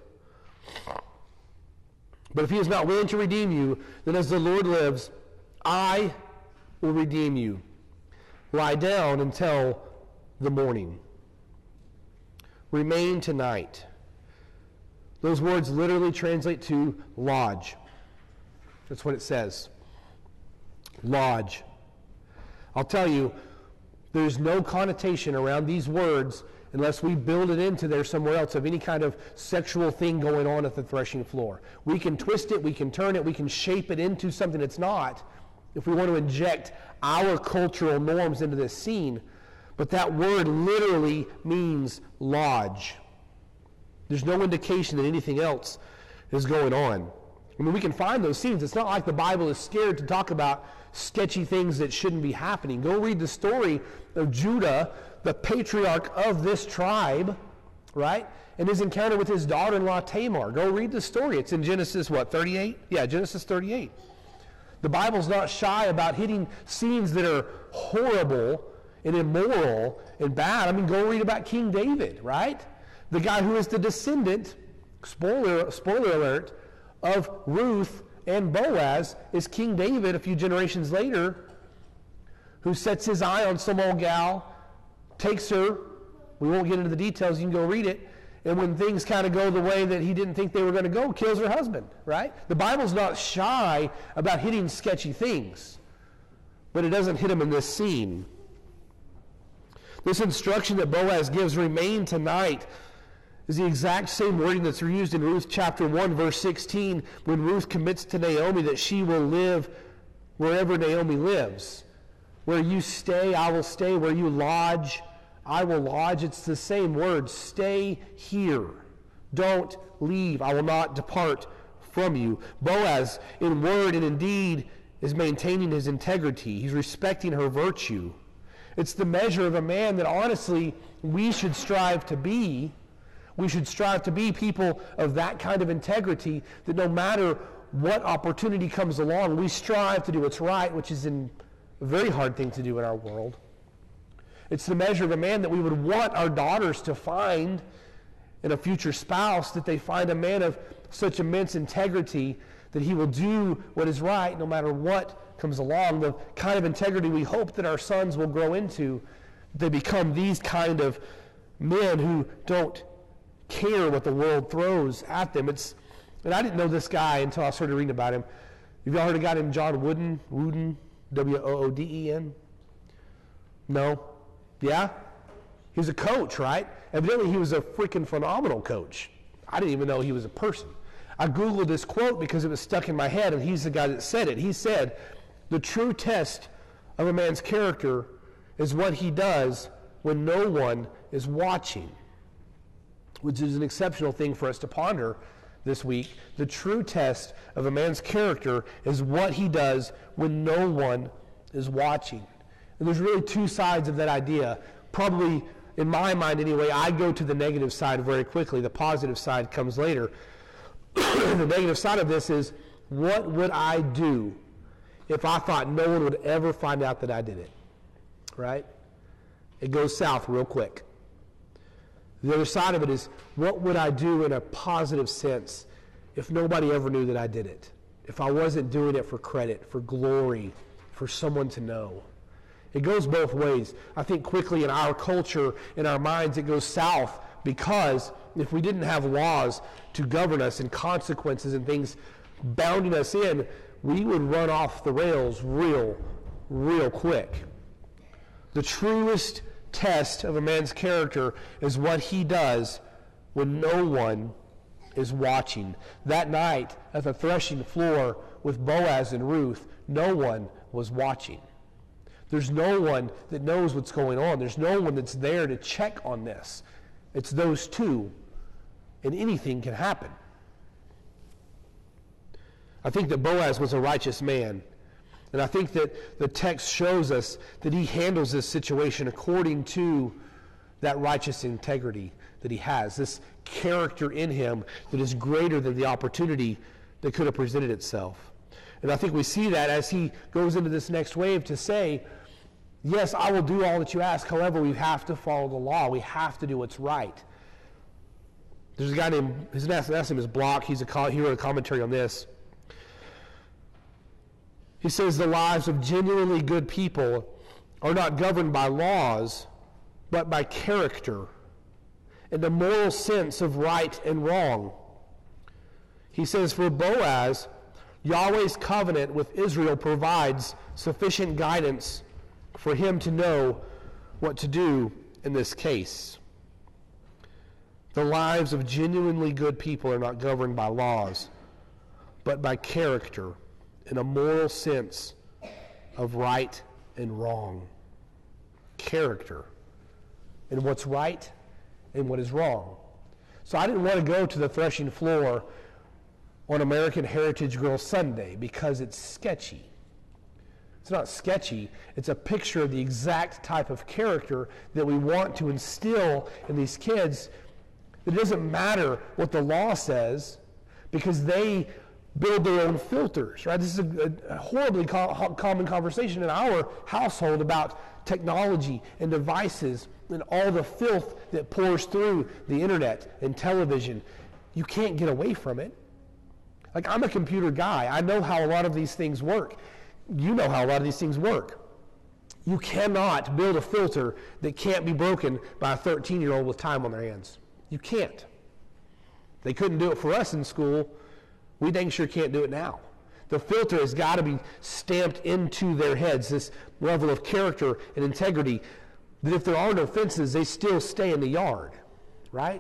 But if he is not willing to redeem you, then as the Lord lives, I will redeem you. Lie down until the morning. Remain tonight. Those words literally translate to lodge. That's what it says. Lodge. I'll tell you, there's no connotation around these words unless we build it into there somewhere else of any kind of sexual thing going on at the threshing floor. We can twist it, we can turn it, we can shape it into something it's not if we want to inject our cultural norms into this scene. But that word literally means lodge. There's no indication that anything else is going on. I mean, we can find those scenes. It's not like the Bible is scared to talk about sketchy things that shouldn't be happening. Go read the story of Judah, the patriarch of this tribe, right? And his encounter with his daughter-in-law Tamar. Go read the story. It's in Genesis, what, thirty-eight? Yeah, Genesis thirty-eight. The Bible's not shy about hitting scenes that are horrible and immoral and bad. I mean, go read about King David, right? The guy who is the descendant, spoiler, spoiler alert, of Ruth and Boaz is King David a few generations later, who sets his eye on some old gal, takes her, we won't get into the details, you can go read it, and when things kind of go the way that he didn't think they were going to go, kills her husband, right? The Bible's not shy about hitting sketchy things, but it doesn't hit him in this scene. This instruction that Boaz gives, remain tonight, is the exact same wording that's used in Ruth chapter one, verse sixteen, when Ruth commits to Naomi that she will live wherever Naomi lives. Where you stay, I will stay. Where you lodge, I will lodge. It's the same word. Stay here. Don't leave. I will not depart from you. Boaz, in word and in deed, is maintaining his integrity. He's respecting her virtue. It's the measure of a man that honestly we should strive to be. We should strive to be people of that kind of integrity, that no matter what opportunity comes along, we strive to do what's right, which is in a very hard thing to do in our world. It's the measure of a man that we would want our daughters to find in a future spouse, that they find a man of such immense integrity that he will do what is right no matter what comes along. The kind of integrity we hope that our sons will grow into, they become these kind of men who don't care what the world throws at them. It's, and I didn't know this guy until I started reading about him. Have y'all heard of a guy named John Wooden? Wooden, W O O D E N? No? Yeah? He was a coach, right? Evidently he was a freaking phenomenal coach. I didn't even know he was a person. I Googled this quote because it was stuck in my head, and he's the guy that said it. He said, the true test of a man's character is what he does when no one is watching, which is an exceptional thing for us to ponder this week. The true test of a man's character is what he does when no one is watching. And there's really two sides of that idea. Probably, in my mind anyway, I go to the negative side very quickly. The positive side comes later. The negative side of this is, what would I do if I thought no one would ever find out that I did it? Right? It goes south real quick. The other side of it is, what would I do in a positive sense if nobody ever knew that I did it? If I wasn't doing it for credit, for glory, for someone to know? It goes both ways. I think quickly in our culture, in our minds, it goes south because if we didn't have laws to govern us and consequences and things bounding us in, we would run off the rails real, real quick. The truest test of a man's character is what he does when no one is watching. That night at the threshing floor with Boaz and Ruth, no one was watching. There's no one that knows what's going on. There's no one that's there to check on this. It's those two, and anything can happen. I think that Boaz was a righteous man. And I think that the text shows us that he handles this situation according to that righteous integrity that he has, this character in him that is greater than the opportunity that could have presented itself. And I think we see that as he goes into this next wave to say, yes, I will do all that you ask. However, we have to follow the law. We have to do what's right. There's a guy named, his last name is Block. He's a, he wrote a commentary on this. He says the lives of genuinely good people are not governed by laws, but by character and the moral sense of right and wrong. He says, for Boaz, Yahweh's covenant with Israel provides sufficient guidance for him to know what to do in this case. The lives of genuinely good people are not governed by laws, but by character and a moral sense of right and wrong. Character and what's right and what is wrong. So I didn't want to go to the threshing floor on American Heritage Girl Sunday because it's sketchy. It's not sketchy. It's a picture of the exact type of character that we want to instill in these kids. It doesn't matter what the law says because they build their own filters, right? This is a, a horribly co- common conversation in our household about technology and devices and all the filth that pours through the internet and television. You can't get away from it. Like, I'm a computer guy. I know how a lot of these things work. You know how a lot of these things work. You cannot build a filter that can't be broken by a thirteen-year-old with time on their hands. You can't. They couldn't do it for us in school. We dang sure can't do it now. The filter has got to be stamped into their heads, this level of character and integrity, that if there are no fences, they still stay in the yard, right?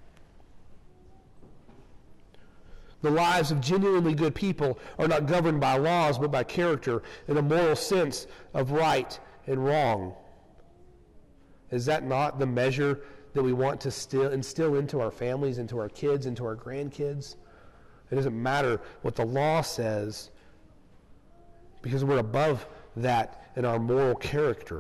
The lives of genuinely good people are not governed by laws, but by character and a moral sense of right and wrong. Is that not the measure that we want to still instill into our families, into our kids, into our grandkids? It doesn't matter what the law says, because we're above that in our moral character.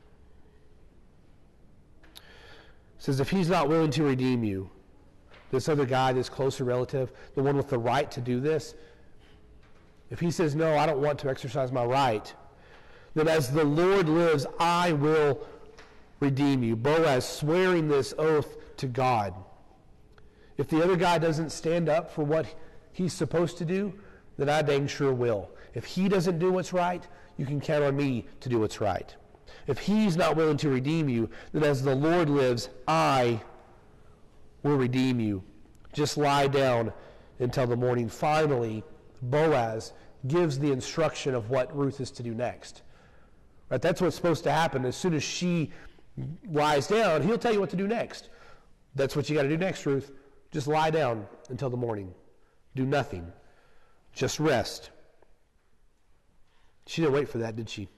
It says, if he's not willing to redeem you, this other guy, this closer relative, the one with the right to do this, if he says, no, I don't want to exercise my right, then as the Lord lives, I will redeem you. Boaz swearing this oath to God. If the other guy doesn't stand up for what he's supposed to do, then I dang sure will. If he doesn't do what's right, you can count on me to do what's right. If he's not willing to redeem you, then as the Lord lives, I will redeem you. Just lie down until the morning. Finally, Boaz gives the instruction of what Ruth is to do next. Right? That's what's supposed to happen. As soon as she lies down, he'll tell you what to do next. That's what you got to do next, Ruth. Just lie down until the morning. Do nothing. Just rest. She didn't wait for that, did she?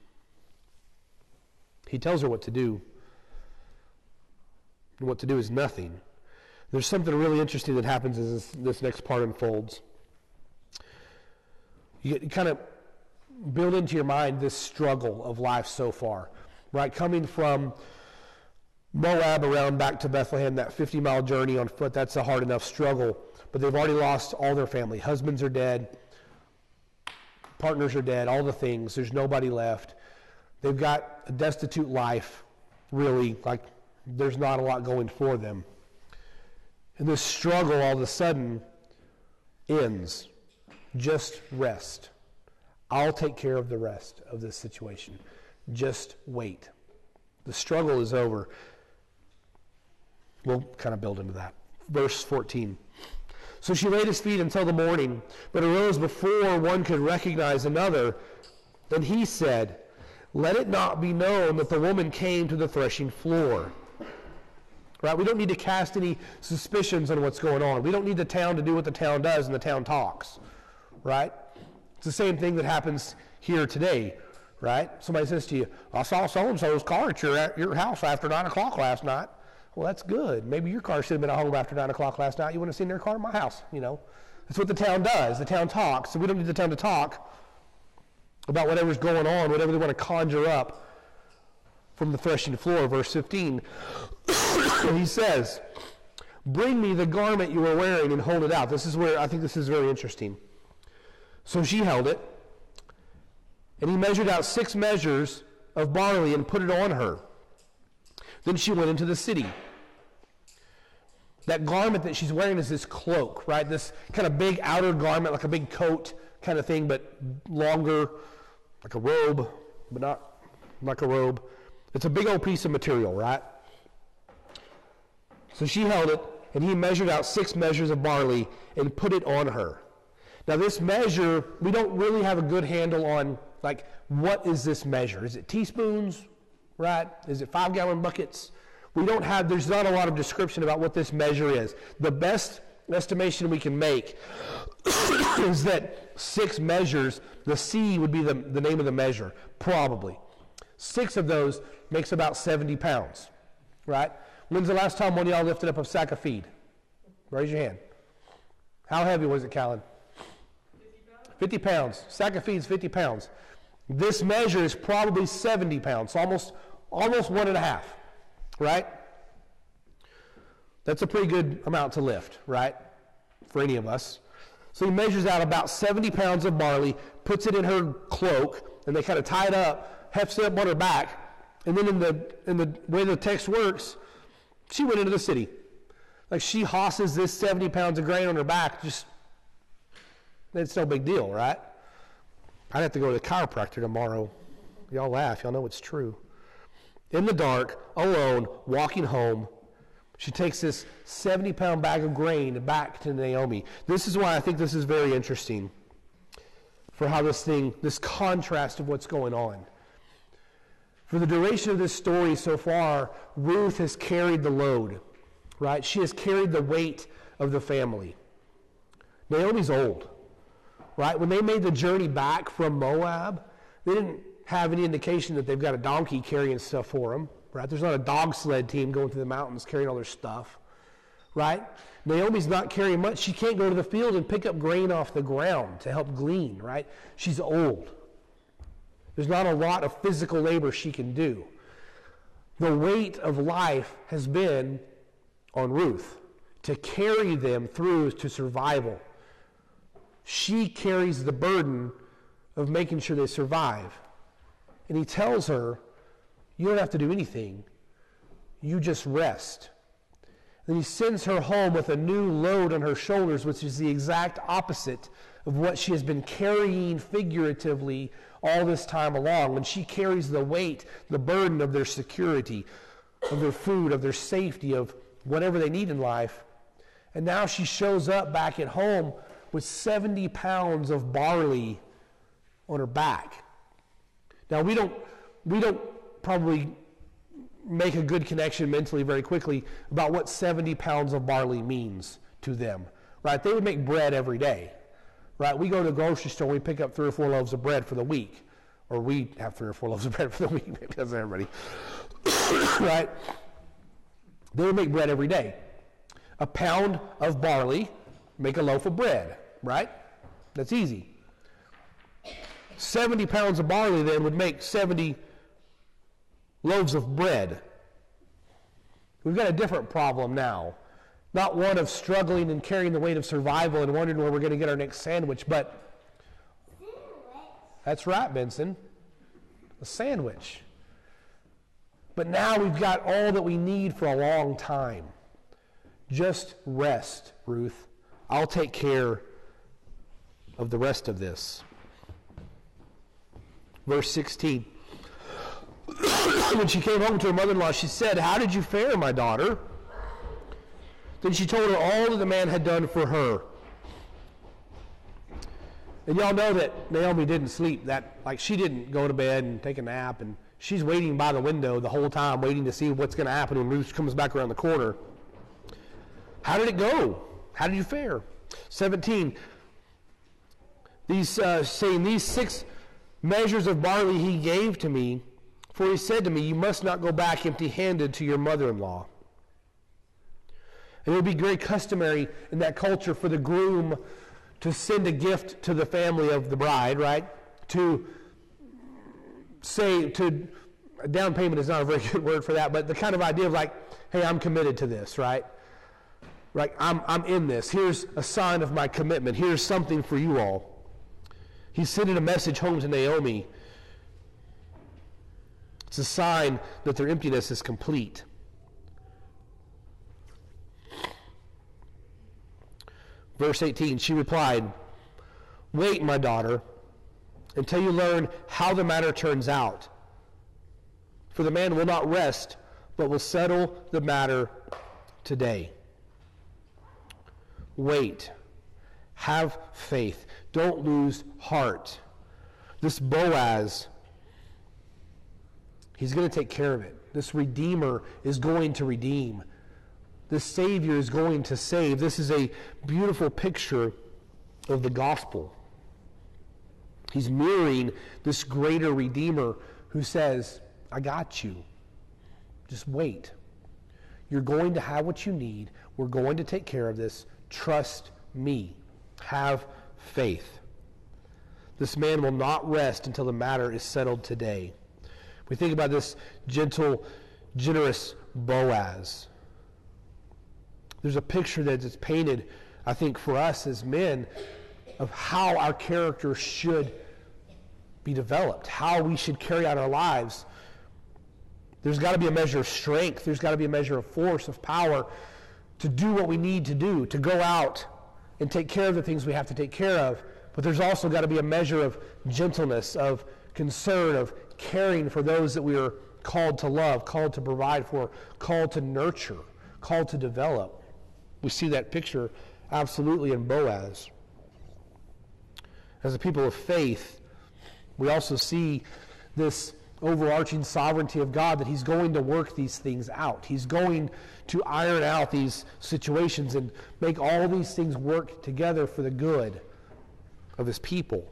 He tells her what to do. And what to do is nothing. There's something really interesting that happens as this, this next part unfolds. You, you kind of build into your mind this struggle of life so far, right? Coming from Moab around back to Bethlehem, that fifty-mile journey on foot, that's a hard enough struggle. But they've already lost all their family. Husbands are dead. Partners are dead. All the things. There's nobody left. They've got a destitute life, really. Like, there's not a lot going for them. And this struggle all of a sudden ends. Just rest. I'll take care of the rest of this situation. Just wait. The struggle is over. We'll kind of build into that. Verse fourteen. So she laid his feet until the morning, but arose before one could recognize another. Then he said, let it not be known that the woman came to the threshing floor. Right? We don't need to cast any suspicions on what's going on. We don't need the town to do what the town does and the town talks. Right? It's the same thing that happens here today. Right? Somebody says to you, I saw so-and-so's car at your, at your house after nine o'clock last night. Well, that's good. Maybe your car should have been at home after nine o'clock last night. You wouldn't have seen their car in my house, you know. That's what the town does. The town talks. So we don't need the town to talk about whatever's going on, whatever they want to conjure up from the threshing floor. Verse fifteen, he says, bring me the garment you were wearing and hold it out. This is where I think this is very interesting. So she held it, and he measured out six measures of barley and put it on her. Then she went into the city. That garment that she's wearing is this cloak, right? This kind of big outer garment, like a big coat kind of thing, but longer, like a robe, but not like a robe. It's a big old piece of material, right? So she held it, and he measured out six measures of barley and put it on her. Now this measure, we don't really have a good handle on, like, what is this measure? Is it teaspoons? Right? Is it five-gallon buckets? We don't have, there's not a lot of description about what this measure is. The best estimation we can make is that six measures, the C would be the, the name of the measure, probably. Six of those makes about seventy pounds, right? When's the last time one of y'all lifted up a sack of feed? Raise your hand. How heavy was it, Callan? fifty pounds. Sack of feed is fifty pounds. This measure is probably seventy pounds, so almost, almost one and a half, right? That's a pretty good amount to lift, right, for any of us. So he measures out about seventy pounds of barley, puts it in her cloak, and they kind of tie it up, hefts it up on her back, and then in the in the way the text works, she went into the city. Like she hosses this seventy pounds of grain on her back, just, it's no big deal, right? I'd have to go to the chiropractor tomorrow. Y'all laugh, y'all know it's true. In the dark, alone, walking home, she takes this seventy pound bag of grain back to Naomi. This is why I think this is very interesting for how this thing, this contrast of what's going on. For the duration of this story so far, Ruth has carried the load, right? She has carried the weight of the family. Naomi's old, right? When they made the journey back from Moab, they didn't have any indication that they've got a donkey carrying stuff for them, right? There's not a dog sled team going through the mountains carrying all their stuff, right? Naomi's not carrying much. She can't go to the field and pick up grain off the ground to help glean, right? She's old. There's not a lot of physical labor she can do. The weight of life has been on Ruth to carry them through to survival. She carries the burden of making sure they survive. And he tells her, you don't have to do anything. You just rest. Then he sends her home with a new load on her shoulders, which is the exact opposite of what she has been carrying figuratively all this time along. When she carries the weight, the burden of their security, of their food, of their safety, of whatever they need in life. And now she shows up back at home with seventy pounds of barley on her back. Now, we don't, we don't probably make a good connection mentally very quickly about what seventy pounds of barley means to them, right? They would make bread every day, right? We go to the grocery store, we pick up three or four loaves of bread for the week, or we have three or four loaves of bread for the week, maybe that's everybody, right? They would make bread every day. A pound of barley, make a loaf of bread, right? That's easy. seventy pounds of barley then would make seventy loaves of bread. We've got a different problem now. Not one of struggling and carrying the weight of survival and wondering where we're going to get our next sandwich, but that's right, Benson. A sandwich. But now we've got all that we need for a long time. Just rest, Ruth. I'll take care of the rest of this. Verse sixteen. When she came home to her mother-in-law, she said, "How did you fare, my daughter?" Then she told her all that the man had done for her. And y'all know that Naomi didn't sleep. That, like, she didn't go to bed and take a nap, and she's waiting by the window the whole time, waiting to see what's going to happen when Ruth comes back around the corner. How did it go? How did you fare? seventeen. These uh, saying, "These six measures of barley he gave to me, for he said to me, you must not go back empty-handed to your mother-in-law." And it would be very customary in that culture for the groom to send a gift to the family of the bride, right? To say, to, down payment is not a very good word for that, but the kind of idea of like, hey, I'm committed to this, right? Right, I'm, I'm in this. Here's a sign of my commitment. Here's something for you all. He's sending a message home to Naomi. It's a sign that their emptiness is complete. Verse eighteen, she replied, "Wait, my daughter, until you learn how the matter turns out. For the man will not rest, but will settle the matter today." Wait. Have faith. Don't lose heart. This Boaz, he's going to take care of it. This Redeemer is going to redeem. This Savior is going to save. This is a beautiful picture of the gospel. He's mirroring this greater Redeemer who says, I got you. Just wait. You're going to have what you need. We're going to take care of this. Trust me. Have faith. This man will not rest until the matter is settled today. We think about this gentle, generous Boaz. There's a picture that is painted, I think, for us as men of how our character should be developed, how we should carry out our lives. There's got to be a measure of strength. There's got to be a measure of force, of power to do what we need to do, to go out and take care of the things we have to take care of. But there's also got to be a measure of gentleness, of concern, of caring for those that we are called to love, called to provide for, called to nurture, called to develop. We see that picture absolutely in Boaz. As a people of faith, we also see this overarching sovereignty of God, that he's going to work these things out. He's going to iron out these situations and make all these things work together for the good of his people.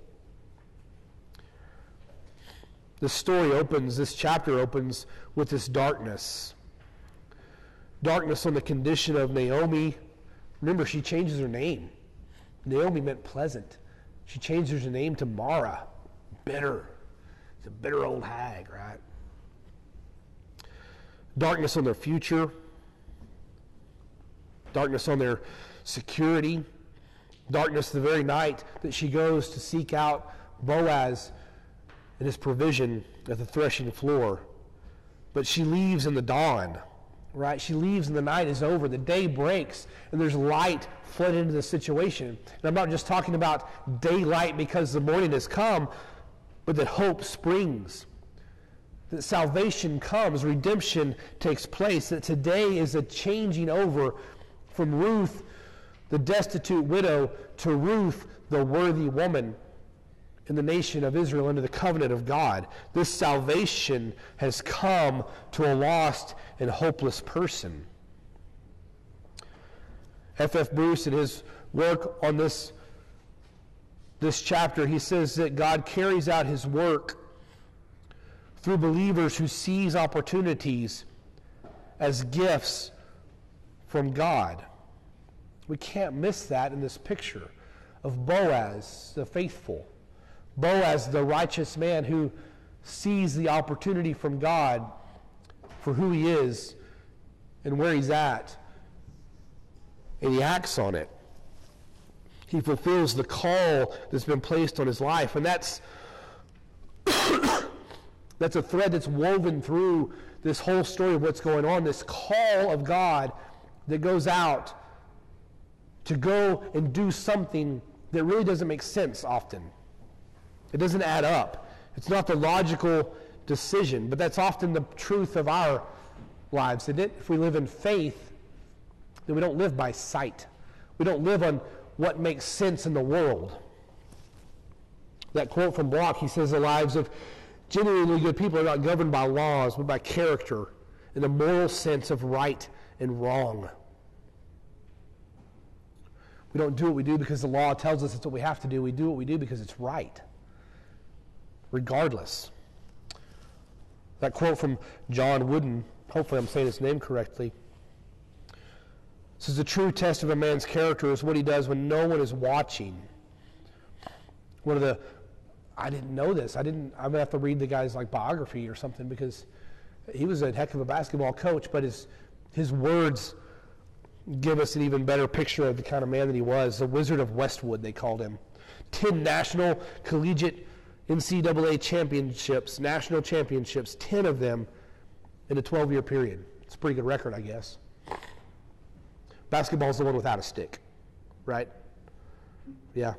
This story opens, this chapter opens with this darkness. Darkness on the condition of Naomi. Remember, she changes her name. Naomi meant pleasant. She changes her name to Mara, bitter. It's a bitter old hag, right? Darkness on their future. Darkness on their security. Darkness the very night that she goes to seek out Boaz and his provision at the threshing floor. But she leaves in the dawn, right? She leaves and the night is over. The day breaks and there's light flooded into the situation. And I'm not just talking about daylight because the morning has come, but that hope springs, that salvation comes, redemption takes place, that today is a changing over from Ruth, the destitute widow, to Ruth, the worthy woman in the nation of Israel under the covenant of God. This salvation has come to a lost and hopeless person. F F Bruce, in his work on this This chapter, he says that God carries out his work through believers who seize opportunities as gifts from God. We can't miss that in this picture of Boaz, the faithful. Boaz, the righteous man who sees the opportunity from God for who he is and where he's at, and he acts on it. He fulfills the call that's been placed on his life. And that's that's a thread that's woven through this whole story of what's going on, this call of God that goes out to go and do something that really doesn't make sense often. It doesn't add up. It's not the logical decision, but that's often the truth of our lives, isn't it? If we live in faith, then we don't live by sight. We don't live on what makes sense in the world. That quote from Block, he says, the lives of genuinely good people are not governed by laws, but by character and the moral sense of right and wrong. We don't do what we do because the law tells us it's what we have to do. We do what we do because it's right, regardless. That quote from John Wooden, hopefully I'm saying his name correctly, says the true test of a man's character is what he does when no one is watching. One of the, I didn't know this. I didn't, I'm going to have to read the guy's like biography or something, because he was a heck of a basketball coach, but his his words give us an even better picture of the kind of man that he was. The Wizard of Westwood, they called him. Ten national collegiate N C double A championships, national championships, ten of them in a twelve-year period. It's a pretty good record, I guess. Basketball's the one without a stick, right? Yeah.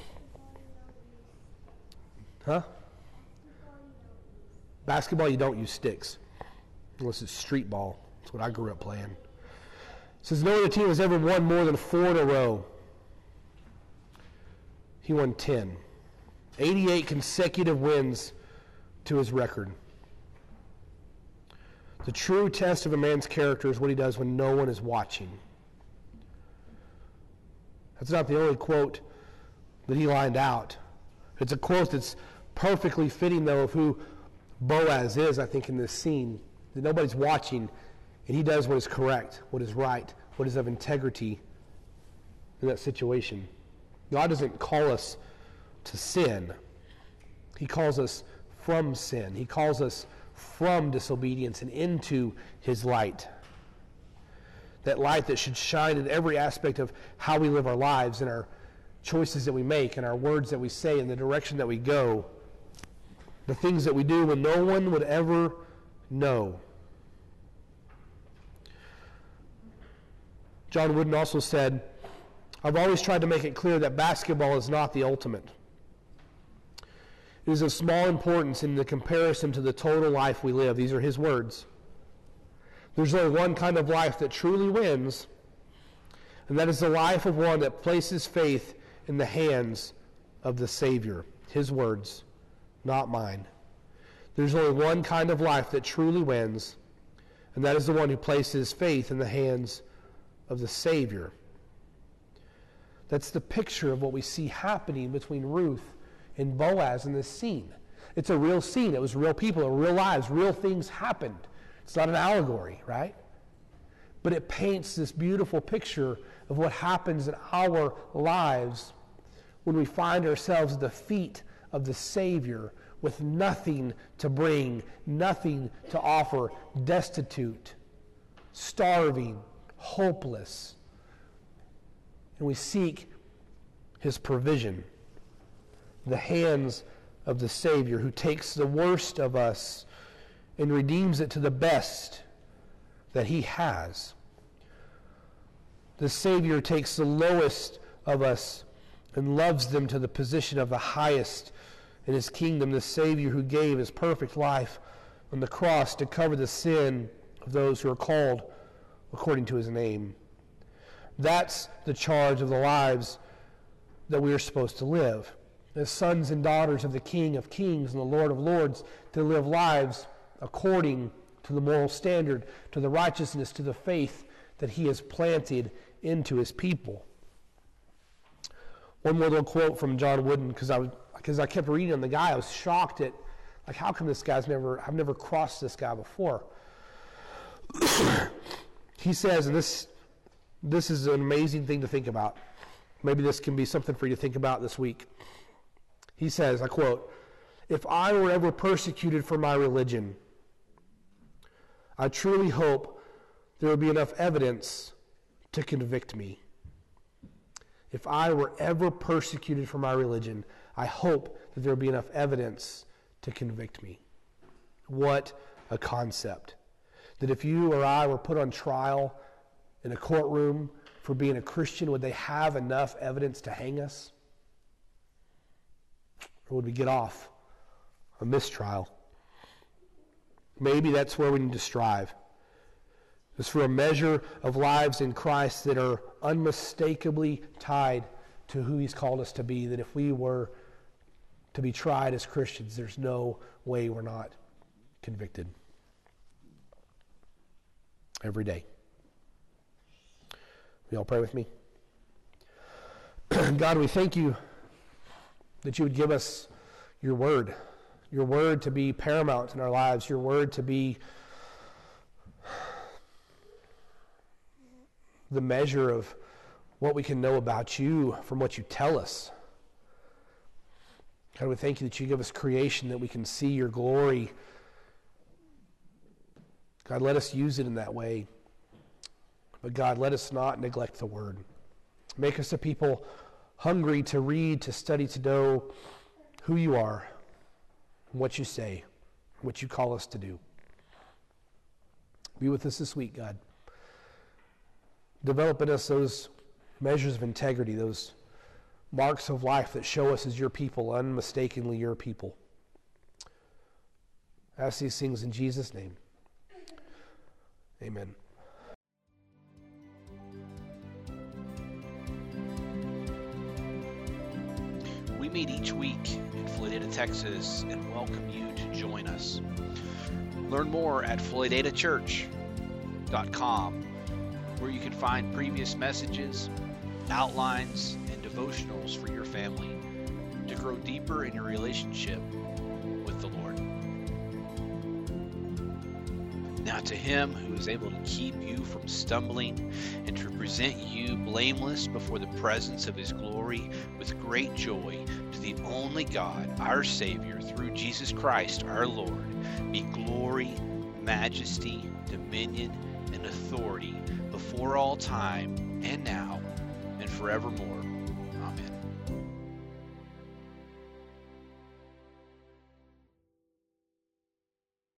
Huh? Basketball, you don't use sticks. Unless it's street ball. That's what I grew up playing. It says no other team has ever won more than four in a row. He won ten. eighty-eight consecutive wins to his record. The true test of a man's character is what he does when no one is watching. That's not the only quote that he lined out. It's a quote that's perfectly fitting, though, of who Boaz is, I think, in this scene. That nobody's watching, and he does what is correct, what is right, what is of integrity in that situation. God doesn't call us to sin. He calls us from sin. He calls us from disobedience and into his light. That light that should shine in every aspect of how we live our lives, in our choices that we make and our words that we say and the direction that we go, the things that we do when no one would ever know. John Wooden also said, I've always tried to make it clear that basketball is not the ultimate. It is of small importance in the comparison to the total life we live. These are his words. There's only one kind of life that truly wins, and that is the life of one that places faith in the hands of the Savior. His words, not mine. There's only one kind of life that truly wins, and that is the one who places faith in the hands of the Savior. That's the picture of what we see happening between Ruth and Boaz in this scene. It's a real scene. It was real people, real lives, real things happened. It's not an allegory, right? But it paints this beautiful picture of what happens in our lives when we find ourselves at the feet of the Savior with nothing to bring, nothing to offer, destitute, starving, hopeless. And we seek his provision. The hands of the Savior who takes the worst of us and redeems it to the best that he has. The Savior takes the lowest of us and loves them to the position of the highest in his kingdom. The Savior who gave his perfect life on the cross to cover the sin of those who are called according to his name. That's the charge of the lives that we are supposed to live. As sons and daughters of the King of Kings and the Lord of Lords, to live lives according to the moral standard, to the righteousness, to the faith that he has planted into his people. One more little quote from John Wooden, because I was because I kept reading on the guy. I was shocked at, like, how come this guy's never, I've never crossed this guy before. He says, and this this is an amazing thing to think about. Maybe this can be something for you to think about this week. He says, I quote, "If I were ever persecuted for my religion, I truly hope there would be enough evidence to convict me. If I were ever persecuted for my religion, I hope that there would be enough evidence to convict me." What a concept. That if you or I were put on trial in a courtroom for being a Christian, would they have enough evidence to hang us? Or would we get off a mistrial? Maybe that's where we need to strive. It's for a measure of lives in Christ that are unmistakably tied to who he's called us to be, that if we were to be tried as Christians, there's no way we're not convicted. Every day. Will you all pray with me? God, we thank you that you would give us your word, your word to be paramount in our lives, your word to be the measure of what we can know about you from what you tell us. God, we thank you that you give us creation, that we can see your glory. God, let us use it in that way. But God, let us not neglect the word. Make us a people hungry to read, to study, to know who you are, what you say, what you call us to do. Be with us this week, God. Develop in us those measures of integrity, those marks of life that show us as your people, unmistakably your people. I ask these things in Jesus' name. Amen. We meet each week in Floydada, Texas, and welcome you to join us. Learn more at floydada church dot com, where you can find previous messages, outlines, and devotionals for your family to grow deeper in your relationship with the Lord. Now to him who is able to keep you from stumbling and to present you blameless before the presence of his glory with great joy, to the only God, our Savior, through Jesus Christ our Lord, be glory, majesty, dominion, and authority before all time and now and forevermore.